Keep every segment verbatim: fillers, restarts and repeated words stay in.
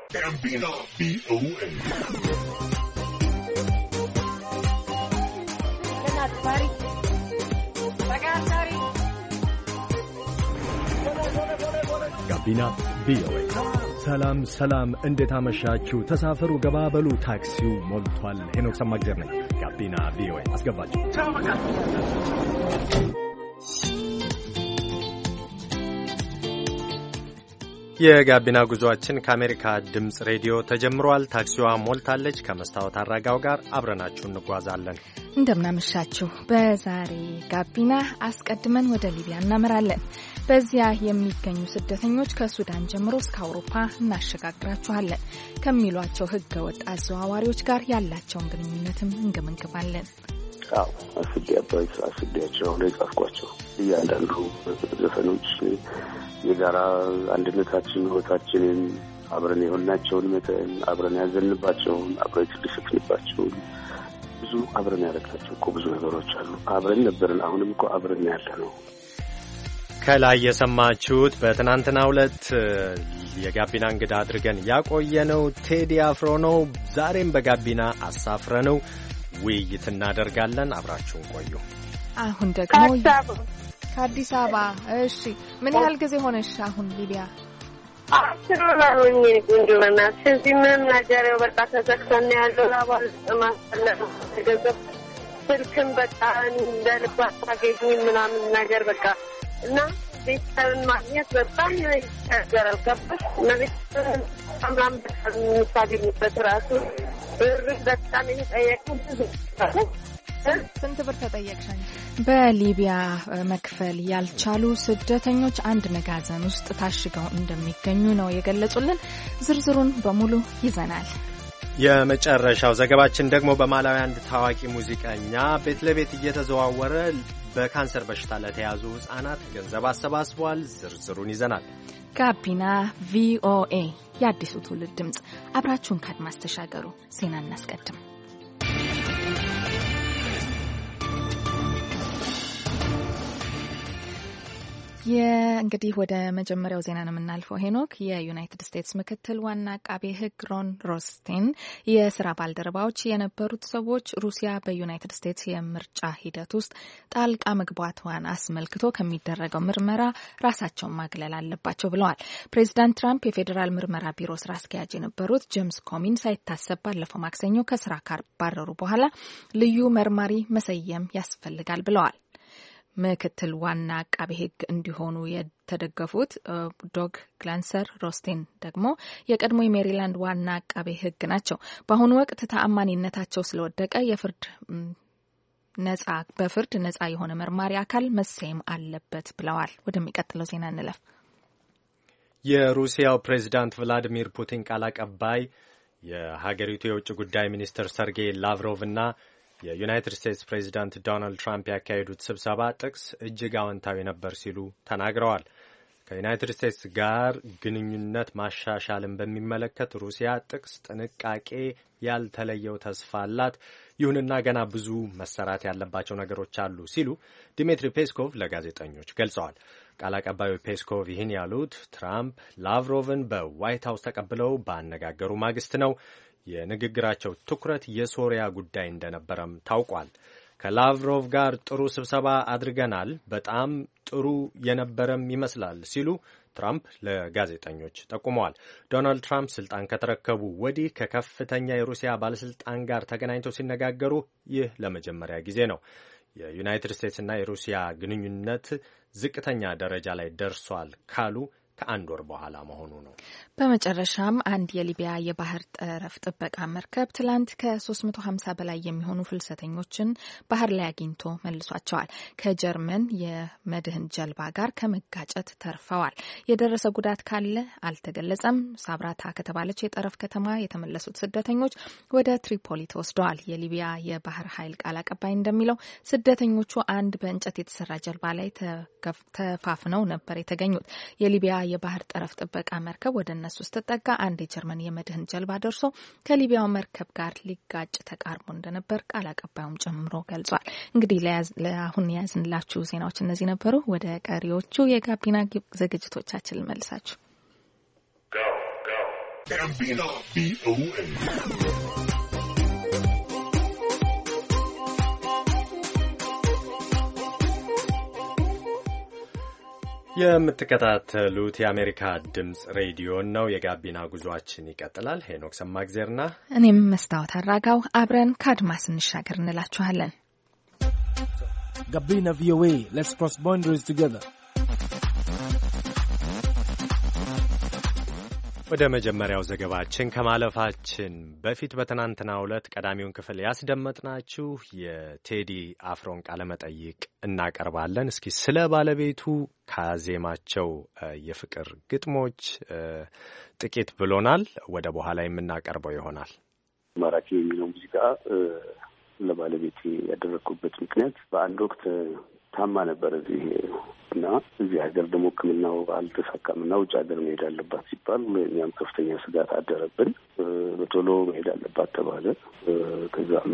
Gambino V O A. ጋቢና ቪኦኤ። ሰላም ሰላም፣ እንዴት አመሻችሁ? ተሳፈሩ፣ ገባበሉ፣ ታክሲው ሞልቷል። ሄኖክ ሰማግዘር ነኝ። ጋቢና ቪኦኤ አስገባችሁ። የጋቢና ጉዟችን ከአሜሪካ ድምፅ ሬዲዮ ተጀምሯል። ታክሲዋ ሞልታለች። ከመስታወት አራጋው ጋር አብረናችሁ እንጓዛለን። እንደምናመሻችሁ። በዛሬ ጋቢና አስቀድመን ወደ ሊቢያ እናመራለን። በዚያ የሚገኙ ስደተኞች ከሱዳን ጀምሮ እስከ አውሮፓ እናሸጋግራችኋለን ከሚሏቸው ሕገ ወጥ አዘዋዋሪዎች ጋር ያላቸውን ግንኙነትም እንገመግባለን። አዎ አስቤያቸው አስቤያቸው ነው የጻፍኳቸው። እያንዳንዱ ዘፈኖች የጋራ አንድነታችን፣ ህይወታችንን፣ አብረን የሆናቸውን መተን፣ አብረን ያዘንባቸውን፣ አብረን የተደሰትንባቸውን ብዙ አብረን ያደረግናቸው እኮ ብዙ ነገሮች አሉ። አብረን ነበርን፣ አሁንም እኮ አብረን ያለ ነው። ከላይ የሰማችሁት በትናንትናው ዕለት የጋቢና እንግዳ አድርገን ያቆየነው ቴዲ አፍሮ ነው። ዛሬም በጋቢና አሳፍረነው ውይይት እናደርጋለን። አብራችሁን ቆዩ። አሁን ደግሞ ከአዲስ አበባ። እሺ፣ ምን ያህል ጊዜ ሆነሽ አሁን ሊቢያ? አስር ወር ሆኜ እንደሆነ ስለዚህ ምንም ነገር በቃ ተዘግተን ያለው አባል ማስተላለፍ ገንዘብ ስልክም በቃ እንደልባ ታገኝ ምናምን ነገር በቃ እና ቤተሰብን ማግኘት በጣም ይቸገራል። ገባሽ? ቤተሰብን አምላም በጣም የምታገኝበት ራሱ ብር በጣም እየጠየቁን። ስንት ብር ተጠየቅሽ? በሊቢያ መክፈል ያልቻሉ ስደተኞች አንድ መጋዘን ውስጥ ታሽገው እንደሚገኙ ነው የገለጹልን። ዝርዝሩን በሙሉ ይዘናል። የመጨረሻው ዘገባችን ደግሞ በማላዊ አንድ ታዋቂ ሙዚቀኛ ቤት ለቤት እየተዘዋወረ በካንሰር በሽታ ለተያዙ ሕፃናት ገንዘብ አሰባስቧል። ዝርዝሩን ይዘናል። ጋቢና ቪኦኤ የአዲሱ ትውልድ ድምፅ። አብራችሁን ካድማስ ተሻገሩ። ዜና እናስቀድም። የእንግዲህ ወደ መጀመሪያው ዜና ነው የምናልፈው። ሄኖክ፣ የዩናይትድ ስቴትስ ምክትል ዋና አቃቤ ሕግ ሮን ሮስቴን የስራ ባልደረባዎች የነበሩት ሰዎች ሩሲያ በዩናይትድ ስቴትስ የምርጫ ሂደት ውስጥ ጣልቃ መግባቷን አስመልክቶ ከሚደረገው ምርመራ ራሳቸውን ማግለል አለባቸው ብለዋል። ፕሬዚዳንት ትራምፕ የፌዴራል ምርመራ ቢሮ ስራ አስኪያጅ የነበሩት ጄምስ ኮሚን ሳይታሰብ ባለፈው ማክሰኞ ከስራ ካባረሩ በኋላ ልዩ መርማሪ መሰየም ያስፈልጋል ብለዋል። ምክትል ዋና አቃቤ ሕግ እንዲሆኑ የተደገፉት ዶግ ግላንሰር ሮስቴን ደግሞ የቀድሞ የሜሪላንድ ዋና አቃቤ ሕግ ናቸው። በአሁኑ ወቅት ተአማኒነታቸው ስለወደቀ የፍርድ ነጻ በፍርድ ነጻ የሆነ መርማሪ አካል መሰየም አለበት ብለዋል። ወደሚቀጥለው ዜና እንለፍ። የሩሲያው ፕሬዝዳንት ቭላዲሚር ፑቲን ቃል አቀባይ የሀገሪቱ የውጭ ጉዳይ ሚኒስትር ሰርጌይ ላቭሮቭ እና የዩናይትድ ስቴትስ ፕሬዚዳንት ዶናልድ ትራምፕ ያካሄዱት ስብሰባ ጥቅስ እጅግ አዎንታዊ ነበር ሲሉ ተናግረዋል። ከዩናይትድ ስቴትስ ጋር ግንኙነት ማሻሻልን በሚመለከት ሩሲያ ጥቅስ ጥንቃቄ ያልተለየው ተስፋ አላት፣ ይሁንና ገና ብዙ መሰራት ያለባቸው ነገሮች አሉ ሲሉ ዲሚትሪ ፔስኮቭ ለጋዜጠኞች ገልጸዋል። ቃል አቀባዩ ፔስኮቭ ይህን ያሉት ትራምፕ ላቭሮቭን በዋይት ሀውስ ተቀብለው ባነጋገሩ ማግስት ነው። የንግግራቸው ትኩረት የሶሪያ ጉዳይ እንደነበረም ታውቋል። ከላቭሮቭ ጋር ጥሩ ስብሰባ አድርገናል፣ በጣም ጥሩ የነበረም ይመስላል ሲሉ ትራምፕ ለጋዜጠኞች ጠቁመዋል። ዶናልድ ትራምፕ ስልጣን ከተረከቡ ወዲህ ከከፍተኛ የሩሲያ ባለስልጣን ጋር ተገናኝተው ሲነጋገሩ ይህ ለመጀመሪያ ጊዜ ነው። የዩናይትድ ስቴትስና የሩሲያ ግንኙነት ዝቅተኛ ደረጃ ላይ ደርሷል ካሉ ከአንድ ወር በኋላ መሆኑ ነው። በመጨረሻም አንድ የሊቢያ የባህር ጠረፍ ጥበቃ መርከብ ትላንት ከሶስት መቶ ሀምሳ በላይ የሚሆኑ ፍልሰተኞችን ባህር ላይ አግኝቶ መልሷቸዋል። ከጀርመን የመድህን ጀልባ ጋር ከመጋጨት ተርፈዋል። የደረሰ ጉዳት ካለ አልተገለጸም። ሳብራታ ከተባለች የጠረፍ ከተማ የተመለሱት ስደተኞች ወደ ትሪፖሊ ተወስደዋል። የሊቢያ የባህር ኃይል ቃል አቀባይ እንደሚለው ስደተኞቹ አንድ በእንጨት የተሰራ ጀልባ ላይ ተፋፍነው ነበር የተገኙት። የሊቢያ የባህር ጠረፍ ጥበቃ መርከብ ወደ እነሱ ስትጠጋ አንድ የጀርመን የመድህን ጀልባ ደርሶ ከሊቢያው መርከብ ጋር ሊጋጭ ተቃርቦ እንደነበር ቃል አቀባዩም ጨምሮ ገልጿል። እንግዲህ ለአሁን ያዝንላችሁ ዜናዎች እነዚህ ነበሩ። ወደ ቀሪዎቹ የጋቢና ዝግጅቶቻችን ልመልሳችሁ። ጋቢና ቪኦኤ የምትከታተሉት የአሜሪካ ድምጽ ሬዲዮን ነው። የጋቢና ጉዟችን ይቀጥላል። ሄኖክ ሰማግዜርና እኔም መስታወት አራጋው አብረን ከአድማስ እንሻገር እንላችኋለን። ጋቢና ቪኦኤ let's cross boundaries together. ወደ መጀመሪያው ዘገባችን ከማለፋችን በፊት በትናንትናው ዕለት ቀዳሚውን ክፍል ያስደመጥናችሁ የቴዲ አፍሮን ቃለ መጠይቅ እናቀርባለን። እስኪ ስለ ባለቤቱ ካዜማቸው የፍቅር ግጥሞች ጥቂት ብሎናል። ወደ በኋላ የምናቀርበው ይሆናል። ማራኪ የሚለው ሙዚቃ ለባለቤቴ ያደረኩበት ምክንያት በአንድ ወቅት ታማ ነበር እዚህ እና እዚህ ሀገር ደግሞ ሕክምናው አልተሳካምና ውጭ ሀገር መሄድ አለባት ሲባል እኛም ከፍተኛ ስጋት አደረብን። በቶሎ መሄድ አለባት ተባለ። ከዛም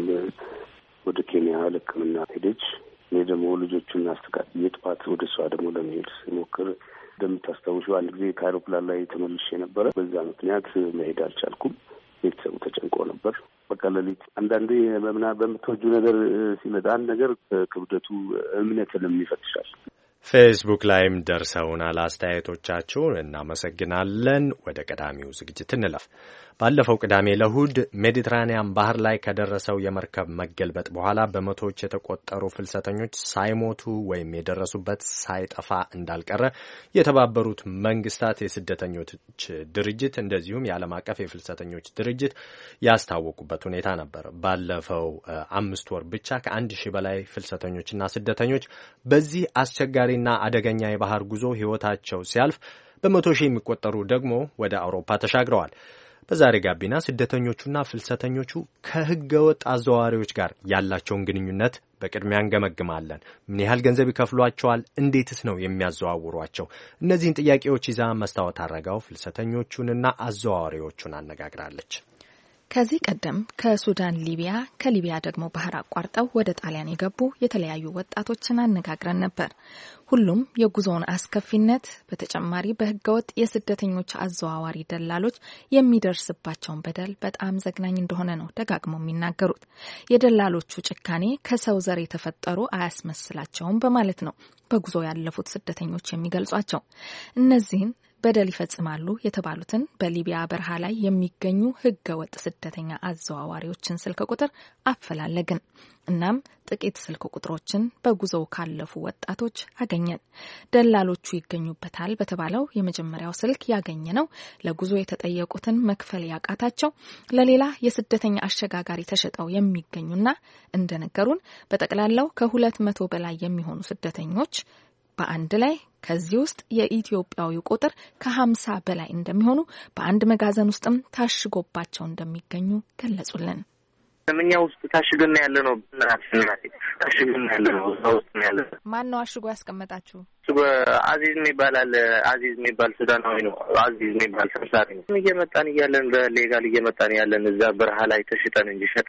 ወደ ኬንያ ለሕክምና ሄደች። እኔ ደግሞ ልጆቹን አስተካክዬ ጠዋት ወደ እሷ ደግሞ ለመሄድ ስሞክር እንደምታስታውሺው አንድ ጊዜ ከአይሮፕላን ላይ ተመልሼ ነበረ። በዛ ምክንያት መሄድ አልቻልኩም። ቤተሰቡ ተጨንቆ ነበር። በቃ ሌሊት አንዳንዴ በምና በምትወጁ ነገር ሲመጣ አንድ ነገር ክብደቱ እምነትንም ይፈትሻል። ፌስቡክ ላይም ደርሰውናል አስተያየቶቻችሁን፣ እናመሰግናለን። ወደ ቀዳሚው ዝግጅት እንለፍ። ባለፈው ቅዳሜ ለእሁድ ሜዲትራኒያን ባህር ላይ ከደረሰው የመርከብ መገልበጥ በኋላ በመቶዎች የተቆጠሩ ፍልሰተኞች ሳይሞቱ ወይም የደረሱበት ሳይጠፋ እንዳልቀረ የተባበሩት መንግስታት የስደተኞች ድርጅት እንደዚሁም የዓለም አቀፍ የፍልሰተኞች ድርጅት ያስታወቁበት ሁኔታ ነበር። ባለፈው አምስት ወር ብቻ ከአንድ ሺህ በላይ ፍልሰተኞችና ስደተኞች በዚህ አስቸጋሪና አደገኛ የባህር ጉዞ ሕይወታቸው ሲያልፍ በመቶ ሺህ የሚቆጠሩ ደግሞ ወደ አውሮፓ ተሻግረዋል። በዛሬ ጋቢና ስደተኞቹና ፍልሰተኞቹ ከህገወጥ አዘዋዋሪዎች ጋር ያላቸውን ግንኙነት በቅድሚያ እንገመግማለን። ምን ያህል ገንዘብ ይከፍሏቸዋል? እንዴትስ ነው የሚያዘዋውሯቸው? እነዚህን ጥያቄዎች ይዛ መስታወት አረጋው ፍልሰተኞቹንና አዘዋዋሪዎቹን አነጋግራለች። ከዚህ ቀደም ከሱዳን ሊቢያ፣ ከሊቢያ ደግሞ ባህር አቋርጠው ወደ ጣሊያን የገቡ የተለያዩ ወጣቶችን አነጋግረን ነበር። ሁሉም የጉዞውን አስከፊነት በተጨማሪ በህገወጥ የስደተኞች አዘዋዋሪ ደላሎች የሚደርስባቸውን በደል በጣም ዘግናኝ እንደሆነ ነው ደጋግመው የሚናገሩት። የደላሎቹ ጭካኔ ከሰው ዘር የተፈጠሩ አያስመስላቸውም በማለት ነው በጉዞ ያለፉት ስደተኞች የሚገልጿቸው። እነዚህን በደል ይፈጽማሉ የተባሉትን በሊቢያ በረሃ ላይ የሚገኙ ህገወጥ ስደተኛ አዘዋዋሪዎችን ስልክ ቁጥር አፈላለግን። እናም ጥቂት ስልክ ቁጥሮችን በጉዞው ካለፉ ወጣቶች አገኘን። ደላሎቹ ይገኙበታል በተባለው የመጀመሪያው ስልክ ያገኘ ነው ለጉዞ የተጠየቁትን መክፈል ያቃታቸው ለሌላ የስደተኛ አሸጋጋሪ ተሸጠው የሚገኙና እንደነገሩን በጠቅላላው ከሁለት መቶ በላይ የሚሆኑ ስደተኞች በአንድ ላይ ከዚህ ውስጥ የኢትዮጵያዊ ቁጥር ከሀምሳ በላይ እንደሚሆኑ በአንድ መጋዘን ውስጥም ታሽጎባቸው እንደሚገኙ ገለጹልን። እኛ ውስጥ ታሽገን ያለ ነው ብናሽናት ታሽገን ያለ ነው ውስጥ ያለ። ማን ነው አሽጎ ያስቀመጣችሁ? አዚዝ ይባላል። አዚዝ የሚባል ሱዳናዊ ነው። አዚዝ የሚባል ተሳሪ ነው። እየመጣን እያለን በሌጋል እየመጣን ያለን እዛ በረሃ ላይ ተሽጠን እንጂ ሸጥ።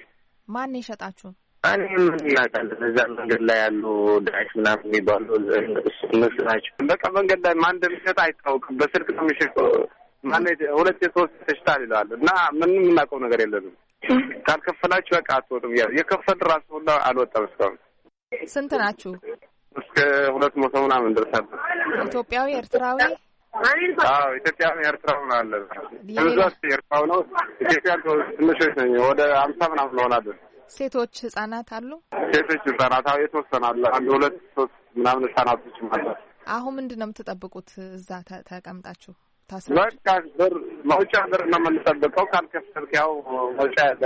ማን ነው የሸጣችሁ? እኔ ምን እናውቃለን። እዛ መንገድ ላይ ያሉ ዳይስ ምናምን የሚባሉ እነሱ ናቸው። በቃ መንገድ ላይ ማን እንደሚሸጥ አይታወቅም። በስልክ ነው የሚሸጠው። ማለት ሁለት የሶስት ተሽጣል ይላል እና ምንም የምናውቀው ነገር የለንም። ካልከፈላችሁ በቃ አትወጡም። ያ የከፈል ራሱ ሁላ አልወጣም እስካሁን። ስንት ናችሁ? እስከ ሁለት መቶ ምናምን ደርሳል። ኢትዮጵያዊ፣ ኤርትራዊ? አዎ ኢትዮጵያዊ፣ ኤርትራዊ ነው አለ። ብዙዎች ኤርትራዊ ነው። ኢትዮጵያ ትንሾች ነኝ። ወደ አምሳ ምናምን ሆናለን። ሴቶች ህጻናት አሉ? ሴቶች ህጻናት አዎ የተወሰኑ አሉ። አንድ ሁለት ሶስት ምናምን ህጻናቶች ማለት። አሁን ምንድን ነው የምትጠብቁት እዛ ተቀምጣችሁ? በቃ በር መውጫ በር ነው የምንጠብቀው። ካልከፈልክ ያው መውጫ ያለ።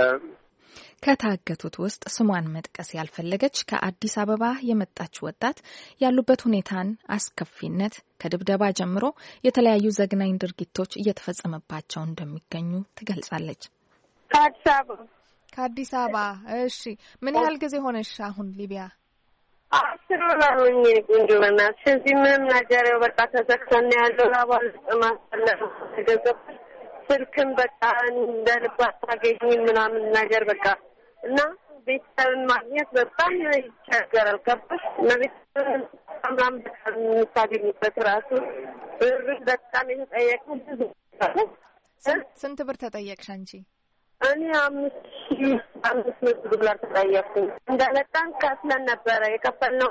ከታገቱት ውስጥ ስሟን መጥቀስ ያልፈለገች ከአዲስ አበባ የመጣች ወጣት ያሉበት ሁኔታን አስከፊነት ከድብደባ ጀምሮ የተለያዩ ዘግናኝ ድርጊቶች እየተፈጸመባቸው እንደሚገኙ ትገልጻለች። ከአዲስ አበባ ከአዲስ አበባ። እሺ ምን ያህል ጊዜ ሆነሽ አሁን ሊቢያ? አስር ወር ሆኜ ቆንጆ በእናትሽ እዚህ ምንም ነገር በቃ ተዘግተን ያለው አባል ማስተላለፍ ተገዘብ ስልክም በቃ እንደልባ ታገኝ ምናምን ነገር በቃ እና ቤተሰብን ማግኘት በጣም ይቸገራል። ከብሽ ለቤተሰብ ምናምን በጣም የምታገኝበት ራሱ ብር በጣም የተጠየቁ ብዙ ስንት ብር ተጠየቅሽ አንቺ? እኔ አምስት ሺህ አምስት መቶ ዶላር ተጠየቅኩኝ። እንደመጣን ከፍለን ነበረ የከፈልነው።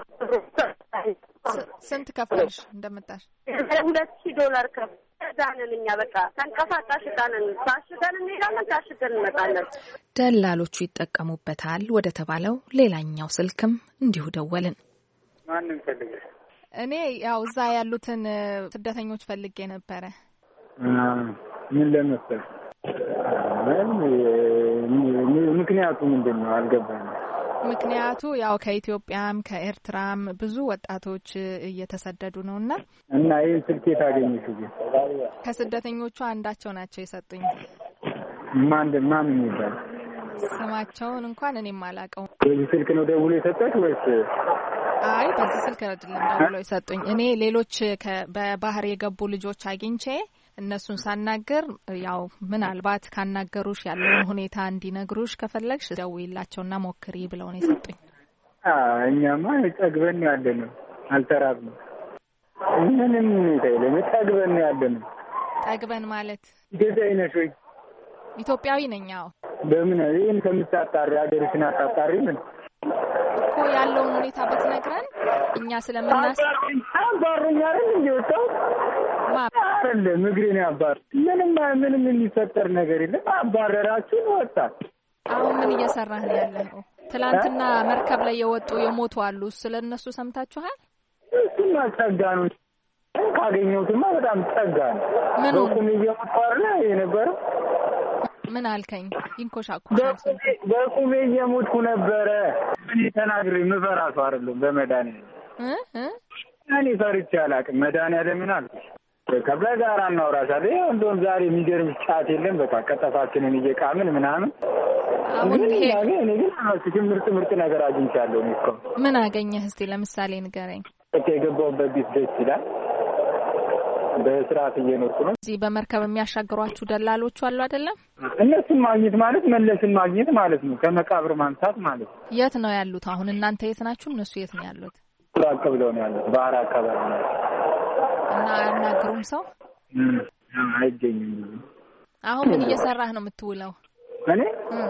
ስንት ከፈልሽ እንደመጣሽ? ሁለት ሺህ ዶላር ከፍ ዛንን እኛ በቃ ተንቀሳቃሽ ቃንን ታሽገን እንሄዳለን፣ ታሽገን እንመጣለን። ደላሎቹ ይጠቀሙበታል ወደ ተባለው ሌላኛው ስልክም እንዲሁ ደወልን። ማንን ፈልገሽ? እኔ ያው እዛ ያሉትን ስደተኞች ፈልጌ ነበረ። ምን ለመሰል ምክንያቱ ምንድነው አልገባኝም። ምክንያቱ ያው ከኢትዮጵያም ከኤርትራም ብዙ ወጣቶች እየተሰደዱ ነውና እና ይሄን ስልክ ታገኝሽ እንጂ ከስደተኞቹ አንዳቸው ናቸው የሰጡኝ። ማን ማን ይባላል? ስማቸውን እንኳን እኔም አላውቀው። በዚህ ስልክ ነው ደውሎ የሰጠች ወይስ? አይ በዚህ ስልክ አይደለም ደውሎ የሰጡኝ። እኔ ሌሎች በባህር የገቡ ልጆች አግኝቼ እነሱን ሳናገር ያው ምናልባት ካናገሩሽ ያለውን ሁኔታ እንዲነግሩሽ ከፈለግሽ ደውይላቸውና ሞክሪ ብለው ነው የሰጡኝ። አዎ እኛማ ጠግበን ያለነው አልተራብንም። ምንም ይተይለ ጠግበን ያለነው። ጠግበን ማለት ገዛይ ነሽ ወይ? ኢትዮጵያዊ ነኝ። አዎ በምን ይሄን ከምታጣሪ ሀገርሽን አጣጣሪ ምን እኮ ያለውን ሁኔታ በትነግረን እኛ ስለምናስ አባረኛ አይደል እንዴው ማፈለ ምግሬን ያባር ምንም ምንም የሚፈጠር ነገር የለም። አባረራችሁ ወጣ። አሁን ምን እየሰራህ ነው ያለኸው? ትላንትና መርከብ ላይ የወጡ የሞቱ አሉ። ስለነሱ ሰምታችኋል? እሱማ ጸጋ ነው። ካገኘሁትማ በጣም ጸጋ ነው። ምን በቁም እየሞቷል የነበረው? ምን አልከኝ? ይንኮሻኩሻል። በቁም እየሞትኩ ነበረ። እኔ ተናግሬ ምፈራ ሰው አይደለም። በመድኃኒዓለም እ እ እኔ ፈርቼ አላውቅም። መድኃኒዓለምን አልኩሽ። ከበጋራ እናውራሻለን። ይሄ እንደውም ዛሬ የሚገርም ጫት የለም። በቃ ቀጠፋችንን እየቃምን ምናምን አሁን ይሄ እኔ ግን አልኩሽ ምርጥ ምርጥ ነገር አግኝቻለሁ። እኮ ምን አገኘህ? እስቲ ለምሳሌ ንገረኝ። እቴ የገባሁበት ቤት ደስ ይላል። በስርዓት እየኖርኩ ነው። እዚህ በመርከብ የሚያሻግሯችሁ ደላሎቹ አሉ አይደለም? እነሱን ማግኘት ማለት መለስን ማግኘት ማለት ነው። ከመቃብር ማንሳት ማለት ነው። የት ነው ያሉት አሁን? እናንተ የት ናችሁ? እነሱ የት ነው ያሉት? ራቅ ብለው ነው ያሉት። ባህር አካባቢ ነው። እና አናግሩም ሰው አይገኝም። አሁን ምን እየሰራህ ነው የምትውለው? እኔ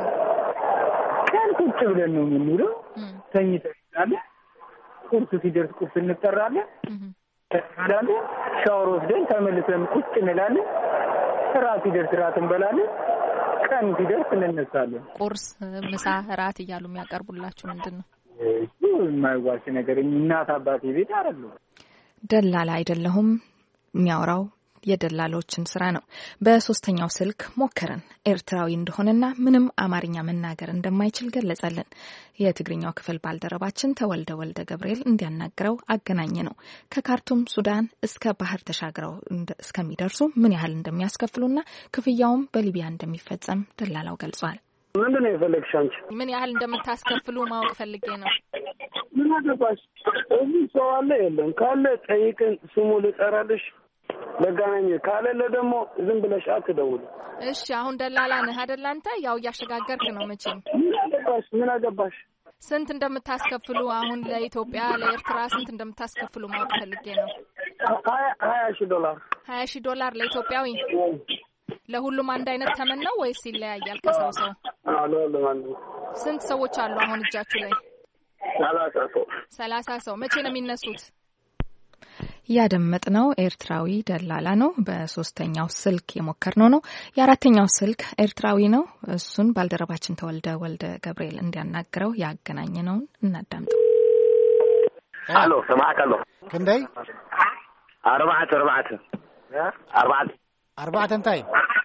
ቀን ቁጭ ብለን ነው የምንውለው። ተኝተን ቁርስ ሲደርስ ቁርስ እንጠራለን። ተናዳለ ሻወር ወስደን ተመልሰን ቁጭ እንላለን። ራት ሲደርስ ራት እንበላለን። ቀን ሲደርስ እንነሳለን። ቁርስ፣ ምሳ፣ ራት እያሉ የሚያቀርቡላችሁ ምንድነው? እሱ የማይዋሽ ነገር እናት አባቴ ቤት አይደለም። ደላላ አይደለሁም። የሚያወራው የደላሎችን ስራ ነው። በሶስተኛው ስልክ ሞከረን። ኤርትራዊ እንደሆነና ምንም አማርኛ መናገር እንደማይችል ገለጸልን። የትግርኛው ክፍል ባልደረባችን ተወልደ ወልደ ገብርኤል እንዲያናግረው አገናኘ ነው። ከካርቱም ሱዳን እስከ ባህር ተሻግረው እስከሚደርሱ ምን ያህል እንደሚያስከፍሉና ክፍያውም በሊቢያ እንደሚፈጸም ደላላው ገልጿል። ምንድን ነው የፈለግሽ አንቺ? ምን ያህል እንደምታስከፍሉ ማወቅ ፈልጌ ነው። ምን አገባሽ? እዚህ ሰው አለ የለም? ካለ ጠይቅን፣ ስሙ ልጠራልሽ ለጋናኝ። ካለለ ደግሞ ዝም ብለሽ አትደውል። እሺ አሁን ደላላ ነህ አይደል አንተ? ያው እያሸጋገርክ ነው መቼም። ምን አገባሽ? ምን አገባሽ? ስንት እንደምታስከፍሉ አሁን ለኢትዮጵያ ለኤርትራ ስንት እንደምታስከፍሉ ማወቅ ፈልጌ ነው። ሀያ ሺህ ዶላር ሀያ ሺህ ዶላር ለኢትዮጵያዊ። ለሁሉም አንድ አይነት ተመን ነው ወይስ ይለያያል ከሰው ሰው? አዎ ለሁሉም አንድ። ስንት ሰዎች አሉ አሁን እጃችሁ ላይ? ሰላሳ ሰው። ሰላሳ ሰው። መቼ ነው የሚነሱት? ያደመጥነው ኤርትራዊ ደላላ ነው። በሶስተኛው ስልክ የሞከርነው ነው። የአራተኛው ስልክ ኤርትራዊ ነው። እሱን ባልደረባችን ተወልደ ወልደ ገብርኤል እንዲያናግረው ያገናኘነውን እናዳምጠው። አሎ ሰማዕካሎ ክንደይ አርባዕተ አርባዕተ አርባዕተ አርባዕተ እንታይ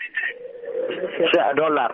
ዶላር።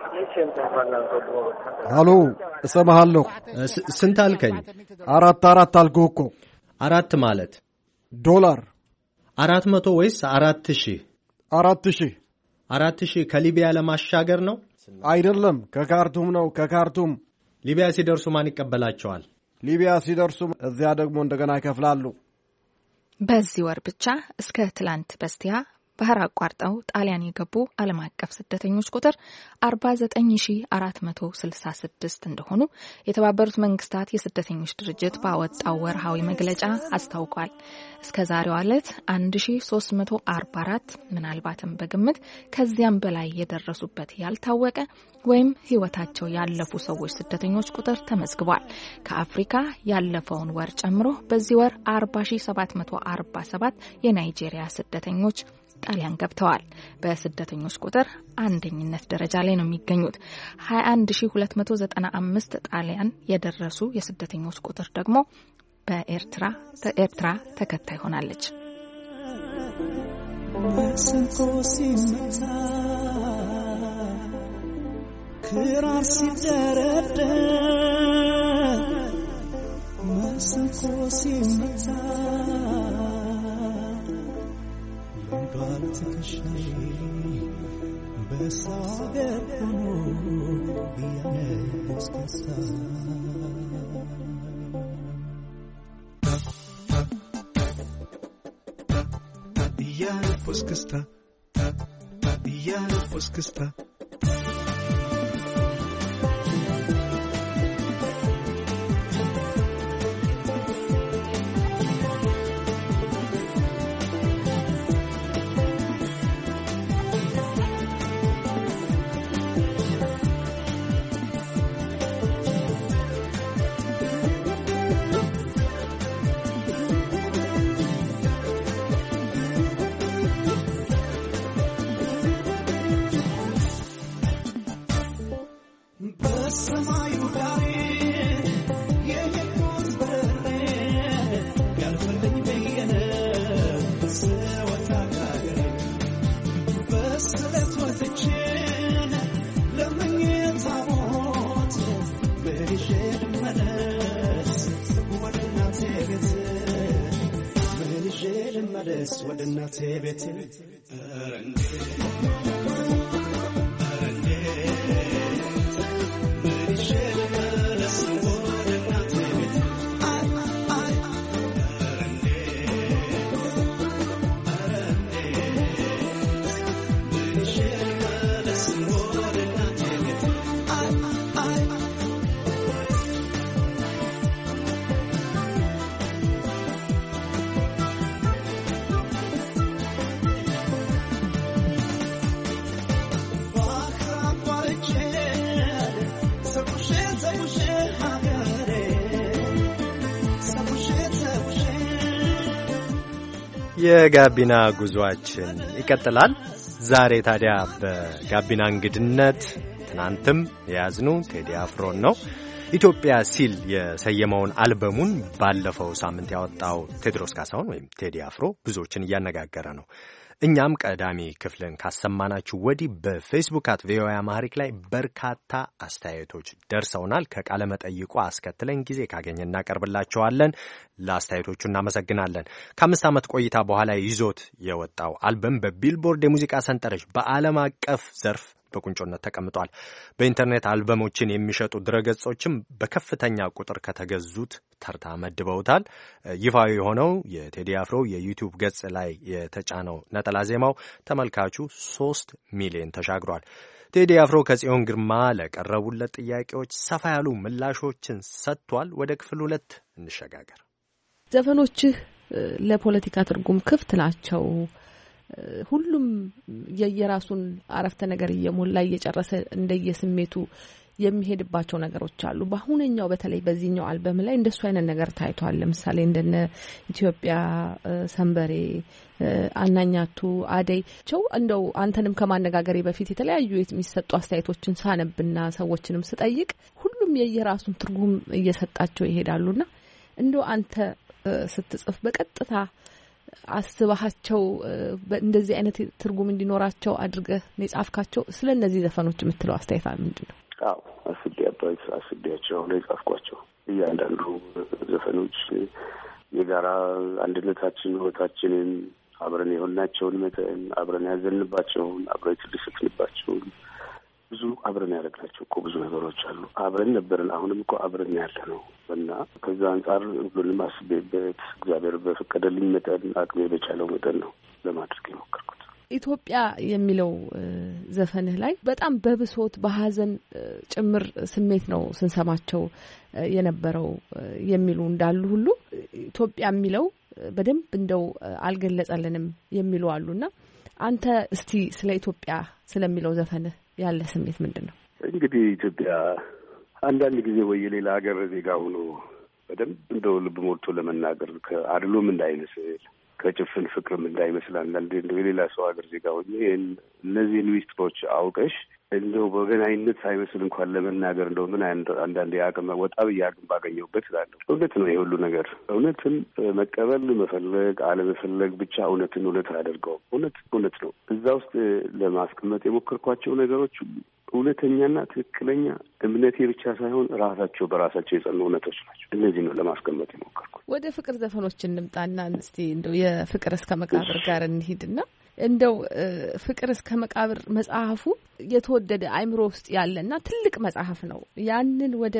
አሎ እሰማሃለሁ። ስንት አልከኝ? አራት አራት አልኩህ እኮ። አራት ማለት ዶላር አራት መቶ ወይስ አራት ሺህ? አራት ሺህ አራት ሺህ ከሊቢያ ለማሻገር ነው? አይደለም፣ ከካርቱም ነው። ከካርቱም ሊቢያ ሲደርሱ ማን ይቀበላቸዋል? ሊቢያ ሲደርሱ እዚያ ደግሞ እንደገና ይከፍላሉ። በዚህ ወር ብቻ እስከ ትላንት በስቲያ ባህር አቋርጠው ጣሊያን የገቡ ዓለም አቀፍ ስደተኞች ቁጥር አርባ ዘጠኝ ሺህ አራት መቶ ስልሳ ስድስት እንደሆኑ የተባበሩት መንግስታት የስደተኞች ድርጅት ባወጣው ወርሃዊ መግለጫ አስታውቋል። እስከ ዛሬው ዕለት አንድ ሺህ ሶስት መቶ አርባ አራት ምናልባትም በግምት ከዚያም በላይ የደረሱበት ያልታወቀ ወይም ህይወታቸው ያለፉ ሰዎች ስደተኞች ቁጥር ተመዝግቧል። ከአፍሪካ ያለፈውን ወር ጨምሮ በዚህ ወር አርባ ሺህ ሰባት መቶ አርባ ሰባት የናይጄሪያ ስደተኞች ጣሊያን ገብተዋል። በስደተኞች ቁጥር አንደኝነት ደረጃ ላይ ነው የሚገኙት። ሀያ አንድ ሺህ ሁለት መቶ ዘጠና አምስት ጣሊያን የደረሱ የስደተኞች ቁጥር ደግሞ በኤርትራ በኤርትራ ተከታይ ሆናለች። ክራር ሲደረደር መስንቆ ሲመታ ለንዷል ትከሻዬ በሳገር ሆኖ ያነስከሳ Diana Foscasta Diana Foscasta የጋቢና ጉዟችን ይቀጥላል። ዛሬ ታዲያ በጋቢና እንግድነት ትናንትም የያዝነው ቴዲ አፍሮን ነው። ኢትዮጵያ ሲል የሰየመውን አልበሙን ባለፈው ሳምንት ያወጣው ቴድሮስ ካሳሁን ወይም ቴዲ አፍሮ ብዙዎችን እያነጋገረ ነው። እኛም ቀዳሚ ክፍልን ካሰማናችሁ ወዲህ በፌስቡክ አት ቪኦኤ አማሪክ ላይ በርካታ አስተያየቶች ደርሰውናል። ከቃለ መጠይቁ አስከትለን ጊዜ ካገኘን እናቀርብላችኋለን። ለአስተያየቶቹ እናመሰግናለን። ከአምስት ዓመት ቆይታ በኋላ ይዞት የወጣው አልበም በቢልቦርድ የሙዚቃ ሰንጠረዥ በዓለም አቀፍ ዘርፍ በቁንጮነት ተቀምጧል። በኢንተርኔት አልበሞችን የሚሸጡ ድረገጾችም በከፍተኛ ቁጥር ከተገዙት ተርታ መድበውታል። ይፋዊ የሆነው የቴዲ አፍሮ የዩቲዩብ ገጽ ላይ የተጫነው ነጠላ ዜማው ተመልካቹ ሶስት ሚሊዮን ተሻግሯል። ቴዲ አፍሮ ከጽዮን ግርማ ለቀረቡለት ጥያቄዎች ሰፋ ያሉ ምላሾችን ሰጥቷል። ወደ ክፍል ሁለት እንሸጋገር። ዘፈኖችህ ለፖለቲካ ትርጉም ክፍት ናቸው። ሁሉም የየራሱን አረፍተ ነገር እየሞላ እየጨረሰ እንደየስሜቱ የሚሄድባቸው ነገሮች አሉ። በአሁንኛው በተለይ በዚህኛው አልበም ላይ እንደሱ አይነት ነገር ታይቷል። ለምሳሌ እንደነ ኢትዮጵያ፣ ሰንበሬ፣ አናኛቱ፣ አደይቸው እንደው አንተንም ከማነጋገሬ በፊት የተለያዩ የሚሰጡ አስተያየቶችን ሳነብና ሰዎችንም ስጠይቅ ሁሉም የየራሱን ትርጉም እየሰጣቸው ይሄዳሉና እንደው አንተ ስትጽፍ በቀጥታ አስባቸው እንደዚህ አይነት ትርጉም እንዲኖራቸው አድርገህ የጻፍካቸው ስለ እነዚህ ዘፈኖች የምትለው አስተያየት ምንድነው? አዎ አስቤ አባይ አስቤያቸው ነው የጻፍኳቸው። እያንዳንዱ ዘፈኖች የጋራ አንድነታችን፣ ህይወታችንን፣ አብረን የሆናቸውን መጠን፣ አብረን ያዘንባቸውን፣ አብረን የተደሰትንባቸውን ብዙ አብረን ያደረግናቸው እኮ ብዙ ነገሮች አሉ። አብረን ነበርን፣ አሁንም እኮ አብረን ያለ ነው እና ከዛ አንጻር ሁሉንም አስቤበት እግዚአብሔር በፈቀደልኝ መጠን አቅሜ በቻለው መጠን ነው ለማድረግ የሞከርኩት። ኢትዮጵያ የሚለው ዘፈንህ ላይ በጣም በብሶት በሐዘን ጭምር ስሜት ነው ስንሰማቸው የነበረው የሚሉ እንዳሉ ሁሉ ኢትዮጵያ የሚለው በደንብ እንደው አልገለጸልንም የሚሉ አሉና አንተ እስቲ ስለ ኢትዮጵያ ስለሚለው ዘፈንህ ያለ ስሜት ምንድነው? እንግዲህ ኢትዮጵያ አንዳንድ ጊዜ ወይ የሌላ ሀገር ዜጋ ሆኖ በደንብ እንደው ልብ ሞልቶ ለመናገር ከአድሎም እንዳይመስል ከጭፍን ፍቅርም እንዳይመስል አንዳንዴ እንደው የሌላ ሰው ሀገር ዜጋ ሆኜ እነዚህን ሚስጥሮች አውቀሽ እንደው በገናኝነት ሳይመስል እንኳን ለመናገር እንደው ምን አንዳንዴ አቅም ወጣ ብዬ አቅም ባገኘሁበት እላለሁ። እውነት ነው የሁሉ ነገር። እውነትን መቀበል መፈለግ አለመፈለግ ብቻ እውነትን እውነት አያደርገውም። እውነት እውነት ነው። እዛ ውስጥ ለማስቀመጥ የሞከርኳቸው ነገሮች እውነተኛና ትክክለኛ እምነቴ ብቻ ሳይሆን ራሳቸው በራሳቸው የጸኑ እውነቶች ናቸው። እነዚህ ነው ለማስቀመጥ የሞከርኩት። ወደ ፍቅር ዘፈኖች እንምጣና እስቲ እንደው የፍቅር እስከ መቃብር ጋር እንሂድና እንደው ፍቅር እስከ መቃብር መጽሐፉ የተወደደ አእምሮ ውስጥ ያለና ትልቅ መጽሐፍ ነው። ያንን ወደ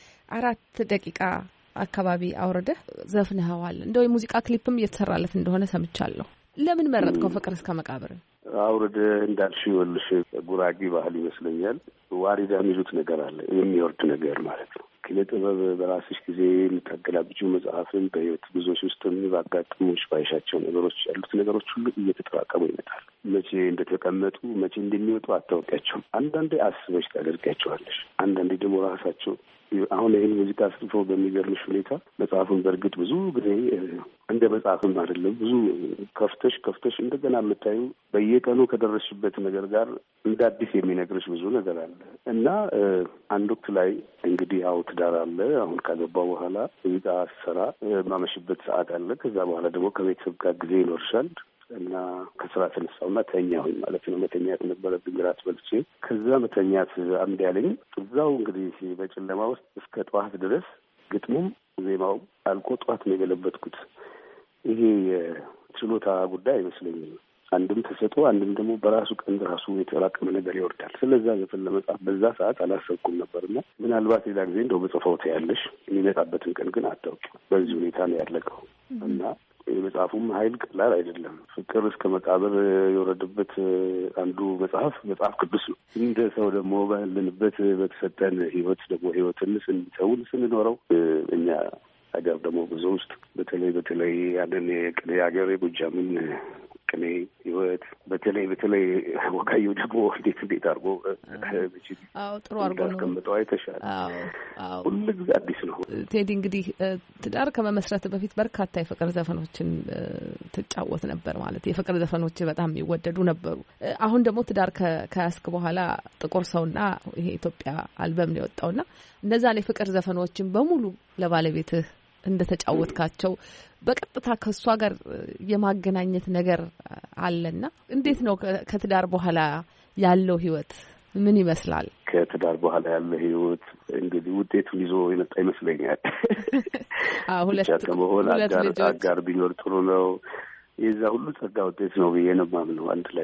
አራት ደቂቃ አካባቢ አውርደህ ዘፍነኸዋል። እንደው የሙዚቃ ክሊፕም እየተሰራለት እንደሆነ ሰምቻለሁ። ለምን መረጥከው ፍቅር እስከ መቃብር? አውርደ እንዳልሽ ይኸውልሽ ጉራጌ ባህል ይመስለኛል ዋሪዳ የሚሉት ነገር አለ፣ የሚወርድ ነገር ማለት ነው። ኪነ ጥበብ በራስሽ ጊዜ የምታገላብጂው መጽሐፍን በህይወት ጉዞሽ ውስጥ ባጋጥሙሽ ባይሻቸው ነገሮች ያሉት ነገሮች ሁሉ እየተጠራቀሙ ይመጣሉ። መቼ እንደተቀመጡ መቼ እንደሚወጡ አታውቂያቸውም። አንዳንዴ አስበሽ ታደርጊያቸዋለሽ፣ አንዳንዴ ደግሞ ራሳቸው አሁን ይህን ሙዚቃ ጽፎ በሚገርምሽ ሁኔታ መጽሐፉን በእርግጥ ብዙ ጊዜ እንደ መጽሐፍም አይደለም ብዙ ከፍተሽ ከፍተሽ እንደገና የምታዩ በየቀኑ ከደረስሽበት ነገር ጋር እንደ አዲስ የሚነግርሽ ብዙ ነገር አለ እና አንድ ወቅት ላይ እንግዲህ ያው ትዳር አለ። አሁን ካገባው በኋላ ሙዚቃ ስሰራ ማመሽበት ሰዓት አለ። ከዛ በኋላ ደግሞ ከቤተሰብ ጋር ጊዜ ይኖርሻል እና ከስራ ተነሳውና ተኛሁኝ ማለት ነው። መተኛት ነበረብኝ ራት በልቼ። ከዛ መተኛት አምድ ያለኝ እዛው እንግዲህ በጨለማ ውስጥ እስከ ጠዋት ድረስ ግጥሙም ዜማው አልቆ ጠዋት ነው የገለበጥኩት። ይሄ የችሎታ ጉዳይ አይመስለኝም። አንድም ተሰጦ አንድም ደግሞ በራሱ ቀን ራሱ የተራቀመ ነገር ይወርዳል። ስለዛ ዘፈን ለመጻፍ በዛ ሰዓት አላሰብኩም ነበርና ምናልባት ሌላ ጊዜ እንደው በጽፈው ታያለሽ፣ የሚመጣበትን ቀን ግን አታውቂም። በዚህ ሁኔታ ነው ያለቀው እና የመጽሐፉም ኃይል ቀላል አይደለም። ፍቅር እስከ መቃብር የወረደበት አንዱ መጽሐፍ መጽሐፍ ቅዱስ ነው። እንደ ሰው ደግሞ ባለንበት በተሰጠን ህይወት ደግሞ ህይወትን ስንሰውን ስንኖረው እኛ ሀገር ደግሞ ብዙ ውስጥ በተለይ በተለይ ያንን የቅኔ ሀገር የጎጃምን ቅኔ ህይወት በተለይ በተለይ ወጋየሁ ደግሞ እንዴት እንዴት አድርጎ አዎ ጥሩ አድርጎ ነው አስቀምጠው አይተሻል። አዎ አዎ ሁሉ ጊዜ አዲስ ነው። ቴዲ እንግዲህ ትዳር ከመመስረት በፊት በርካታ የፍቅር ዘፈኖችን ትጫወት ነበር ማለት የፍቅር ዘፈኖች በጣም ይወደዱ ነበሩ። አሁን ደግሞ ትዳር ከያስክ በኋላ ጥቁር ሰውና ይሄ ኢትዮጵያ አልበም ነው የወጣውና እነዛን የፍቅር ዘፈኖችን በሙሉ ለባለቤትህ እንደተጫወትካቸው በቀጥታ ከሷ ጋር የማገናኘት ነገር አለና እንዴት ነው ከትዳር በኋላ ያለው ህይወት ምን ይመስላል? ከትዳር በኋላ ያለው ህይወት እንግዲህ ውጤቱን ይዞ የመጣ ይመስለኛል። አዎ ሁለት ከመሆን አጋር አጋር ቢኖር ጥሩ ነው። የዛ ሁሉ ጸጋ ውጤት ነው ብዬ ነው የማምነው። አንድ ላይ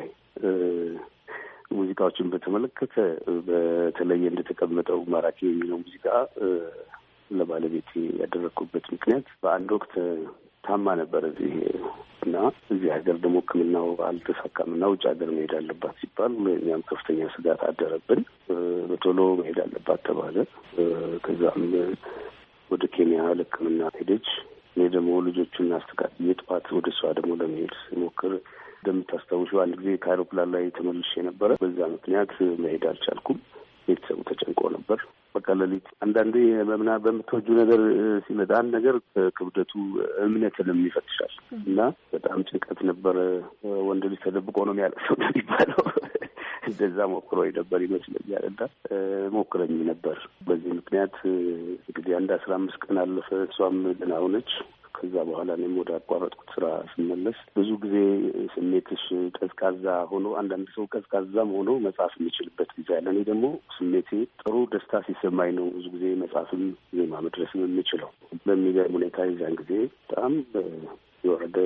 ሙዚቃዎችን በተመለከተ በተለይ እንደተቀመጠው ማራኪ የሚለው ሙዚቃ ለባለቤቴ ያደረኩበት ምክንያት በአንድ ወቅት ታማ ነበር እዚህ እና እዚህ ሀገር ደግሞ ሕክምናው አልተሳካም እና ውጭ ሀገር መሄድ አለባት ሲባል እኛም ከፍተኛ ስጋት አደረብን። በቶሎ መሄድ አለባት ተባለ። ከዛም ወደ ኬንያ ለሕክምና ሄደች። እኔ ደግሞ ልጆቹን አስተካክዬ ጠዋት ወደ እሷ ደግሞ ለመሄድ ስሞክር እንደምታስታውሽው አንድ ጊዜ ከአይሮፕላን ላይ ተመልሼ ነበረ። በዛ ምክንያት መሄድ አልቻልኩም። ቤተሰቡ ተጨንቆ ነበር። በቃ ሌሊት አንዳንዴ በምና በምትወጁ ነገር ሲመጣ አንድ ነገር ክብደቱ እምነትንም ይፈትሻል እና በጣም ጭንቀት ነበረ። ወንድ ልጅ ተደብቆ ነው የሚያለቅሰው የሚባለው እንደዛ ሞክሮ ነበር ይመስለኛል እና ሞክረኝ ነበር። በዚህ ምክንያት እንግዲህ አንድ አስራ አምስት ቀን አለፈ። እሷም ደህና ሆነች። ከዛ በኋላ እኔም ወደ አቋረጥኩት ስራ ስመለስ ብዙ ጊዜ ስሜትሽ ቀዝቃዛ ሆኖ አንዳንድ ሰው ቀዝቃዛም ሆኖ መጻፍ የሚችልበት ጊዜ አለ። እኔ ደግሞ ስሜቴ ጥሩ ደስታ ሲሰማኝ ነው ብዙ ጊዜ መጻፍም ዜማ መድረስም የምችለው። በሚገርም ሁኔታ የዛን ጊዜ በጣም የወረደ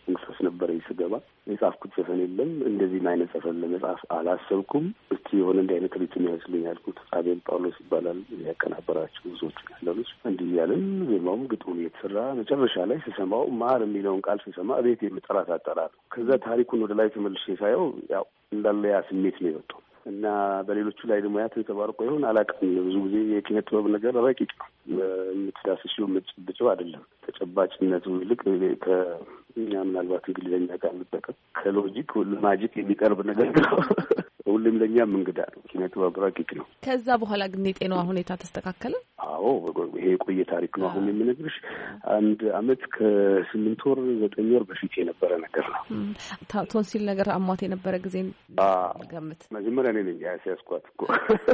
መንፈስ ነበር ይስገባ የጻፍኩት ዘፈን የለም እንደዚህ አይነት ዘፈን ለመጻፍ አላሰብኩም እስቲ የሆነ እንደ አይነት ሪትም ያዝልኝ ያልኩት አቤል ጳውሎስ ይባላል ያቀናበራቸው ብዙዎች ያለሉት እንዲህ ያለን ዜማውም ግጥሙም የተሰራ መጨረሻ ላይ ስሰማው ማር የሚለውን ቃል ስሰማ ቤት የምጠራት አጠራር ከዛ ታሪኩን ወደ ላይ ተመልሼ ሳየው ያው እንዳለ ያ ስሜት ነው የወጣው እና በሌሎቹ ላይ ደግሞ ያ ተባርቆ ይሁን አላውቅም ብዙ ጊዜ የኪነ ጥበብ ነገር ረቂቅ ነው የምትዳስሽው የምትጨብጨው አይደለም ተጨባጭነቱ ይልቅ ከእኛ ምናልባት እንግሊዝኛ ጋር እንጠቀም ከሎጂክ ለማጂክ የሚቀርብ ነገር ነው ሁሉም ለኛም እንግዳ ነው ኪነ ጥበብ ረቂቅ ነው ከዛ በኋላ ግን የጤናዋ ሁኔታ ተስተካከለ አዎ ይሄ ቆየ ታሪክ ነው አሁን የምነግርሽ አንድ አመት ከስምንት ወር ዘጠኝ ወር በፊት የነበረ ነገር ነው ቶንሲል ነገር አሟት የነበረ ጊዜ ገምት መጀመሪያ እኔ ነኝ ያስያዝኳት እኮ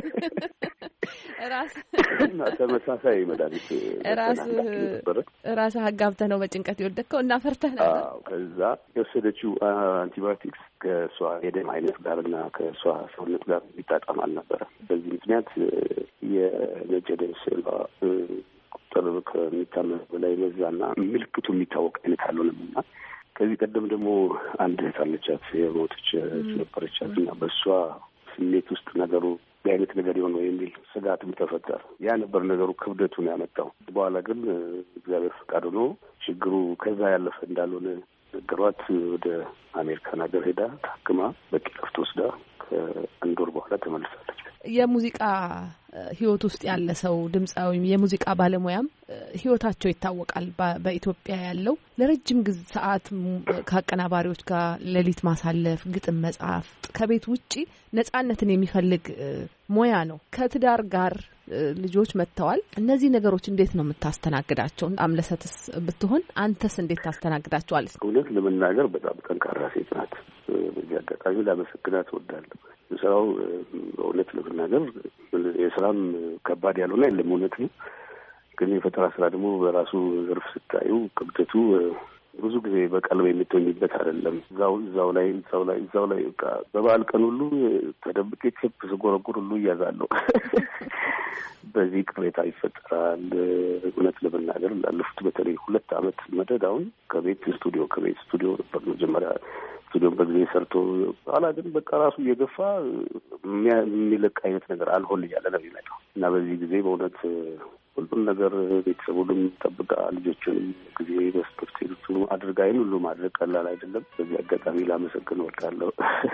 ራስ እና ተመሳሳይ መድኃኒት ራስ ራስ አጋብተህ ነው በጭንቀት የወደቅከው እና ፈርተህ ነበር አዎ ከዛ የወሰደችው አንቲባዮቲክስ ከሷ የደም አይነት ጋርና ከሷ ሰውነት ጋር የሚጣጣም አልነበረ በዚህ ምክንያት የነጭ ደም ሴል ቁጥር ከሚታመን በላይ በዛና ምልክቱ የሚታወቅ አይነት አልሆነምና ከዚህ ቀደም ደግሞ አንድ እህት አለቻት የሞተች ነበረቻት እና በሷ ስሜት ውስጥ ነገሩ በአይነት ነገር የሆነው የሚል ስጋትም ተፈጠረ ያ ነበር ነገሩ ክብደቱን ያመጣው በኋላ ግን እግዚአብሔር ፈቃድ ሆኖ ችግሩ ከዛ ያለፈ እንዳልሆነ ነገሯት ወደ አሜሪካን ሀገር ሄዳ ታክማ በቂ ረፍት ወስዳ ከአንድ ወር በኋላ ተመልሳለች የሙዚቃ ህይወት ውስጥ ያለ ሰው ድምጻዊ የሙዚቃ ባለሙያም ህይወታቸው ይታወቃል በኢትዮጵያ ያለው ለረጅም ጊዜ ሰዓት ከአቀናባሪዎች ጋር ሌሊት ማሳለፍ ግጥም መጻፍ ከቤት ውጪ ነጻነትን የሚፈልግ ሙያ ነው ከትዳር ጋር ልጆች መጥተዋል እነዚህ ነገሮች እንዴት ነው የምታስተናግዳቸው አምለሰትስ ብትሆን አንተስ እንዴት ታስተናግዳቸዋለህ እውነት ለመናገር በጣም ጠንካራ ሴት ናት በዚህ አጋጣሚ ላመሰግናት እወዳለሁ ስራው እውነት ለመናገር የስራም ከባድ ያልሆነ የለም እውነት ነው ግን የፈጠራ ስራ ደግሞ በራሱ ዘርፍ ስታዩ ክብደቱ ብዙ ጊዜ በቀልብ የምትሆኝበት አይደለም እዛው እዛው ላይ እዛው ላይ እዛው ላይ በበዓል ቀን ሁሉ ተደብቄ ቼፕ ስጎረጉር ሁሉ እያዛለሁ በዚህ ቅሬታ ይፈጠራል እውነት ለመናገር ላለፉት በተለይ ሁለት አመት መደዳውን ከቤት ስቱዲዮ ከቤት ስቱዲዮ ነበር መጀመሪያ ስቱዲዮ በጊዜ ሰርቶ ኋላ ግን በቃ ራሱ እየገፋ የሚለቅ አይነት ነገር አልሆን እያለ ነው የሚመጣው እና በዚህ ጊዜ በእውነት ሁሉም ነገር ቤተሰቡንም ጠብቃ ልጆቹንም ጊዜ በስፖርት አድርጋ ይህን ሁሉ ማድረግ ቀላል አይደለም በዚህ አጋጣሚ ላመሰግን እወዳለሁ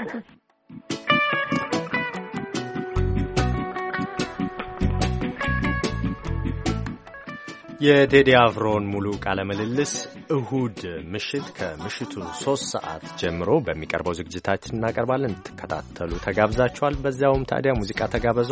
የቴዲ አፍሮን ሙሉ ቃለ ምልልስ እሁድ ምሽት ከምሽቱ ሶስት ሰዓት ጀምሮ በሚቀርበው ዝግጅታችን እናቀርባለን ተከታተሉ ተጋብዛችኋል በዚያውም ታዲያ ሙዚቃ ተጋበዟ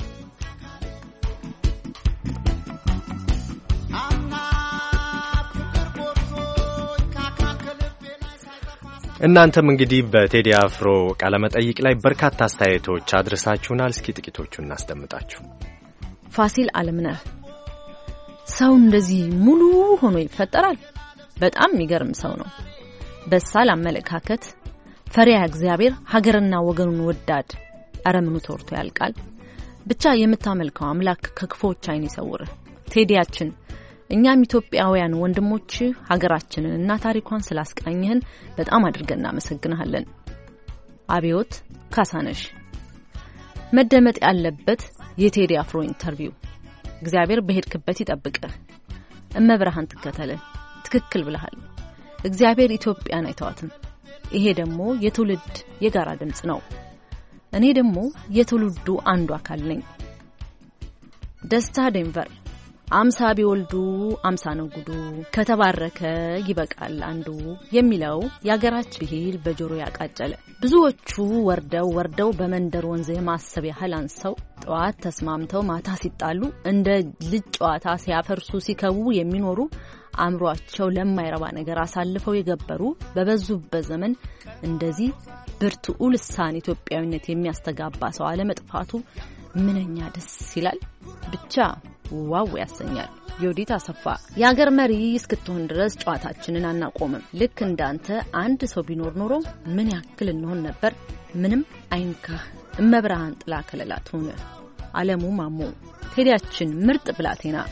እናንተም እንግዲህ በቴዲ አፍሮ ቃለ መጠይቅ ላይ በርካታ አስተያየቶች አድርሳችሁናል እስኪ ጥቂቶቹን እናስደምጣችሁ ፋሲል አለምነህ ሰው እንደዚህ ሙሉ ሆኖ ይፈጠራል በጣም የሚገርም ሰው ነው በሳል አመለካከት ፈሪያ እግዚአብሔር ሀገርና ወገኑን ወዳድ አረምኑ ተወርቶ ያልቃል ብቻ የምታመልከው አምላክ ከክፎች አይን ይሰውር ቴዲያችን እኛም ኢትዮጵያውያን ወንድሞች ሀገራችንን እና ታሪኳን ስላስቃኘህን በጣም አድርገን እናመሰግናለን አብዮት ካሳነሽ መደመጥ ያለበት የቴዲ አፍሮ ኢንተርቪው እግዚአብሔር በሄድክበት ይጠብቅህ እመብርሃን ትከተለ ትክክል ብለሃል እግዚአብሔር ኢትዮጵያን አይተዋትም ይሄ ደግሞ የትውልድ የጋራ ድምጽ ነው እኔ ደግሞ የትውልዱ አንዱ አካል ነኝ ደስታ ዴንቨር አምሳ ቢወልዱ አምሳ ነው ጉዱ ከተባረከ ይበቃል አንዱ የሚለው ያገራችን ብሂል በጆሮ ያቃጨለ ብዙዎቹ ወርደው ወርደው በመንደር ወንዝ የማሰብ ያህል አንሰው ጧት ተስማምተው ማታ ሲጣሉ እንደ ልጅ ጨዋታ ሲያፈርሱ ሲከቡ የሚኖሩ አምሯቸው ለማይረባ ነገር አሳልፈው የገበሩ በበዙበት ዘመን እንደዚህ ብርቱ ልሳን ኢትዮጵያዊነት የሚያስተጋባ ሰው አለመጥፋቱ ምንኛ ደስ ይላል ብቻ ዋው ያሰኛል ዮዲት አሰፋ ያገር መሪ እስክትሆን ድረስ ጨዋታችንን አናቆምም ልክ እንዳንተ አንድ ሰው ቢኖር ኖሮ ምን ያክል እንሆን ነበር ምንም አይንካህ እመብርሃን ጥላ ከለላት ሆነ አለሙ ማሞ ቴዲያችን ምርጥ ብላቴና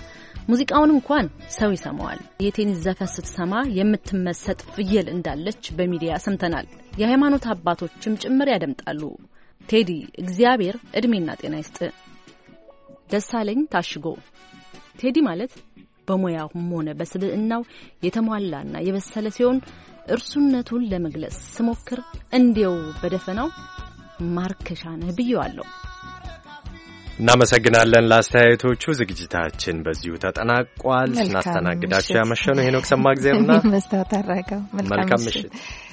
ሙዚቃውን እንኳን ሰው ይሰማዋል። የቴኒስ ዘፈን ስትሰማ የምትመሰጥ ፍየል እንዳለች በሚዲያ ሰምተናል። የሃይማኖት አባቶችም ጭምር ያደምጣሉ። ቴዲ እግዚአብሔር እድሜና ጤና ይስጥ። ደሳለኝ ታሽጎ ቴዲ ማለት በሙያውም ሆነ በስብዕናው የተሟላና የበሰለ ሲሆን እርሱነቱን ለመግለጽ ስሞክር እንዲው በደፈናው ማርከሻ ነህ ብየዋለሁ። እናመሰግናለን ለአስተያየቶቹ። ዝግጅታችን በዚሁ ተጠናቋል። ስናስተናግዳችሁ ያመሸነው ሄኖክ ሰማግዜርና መስታወት አረጋው። መልካም ምሽት።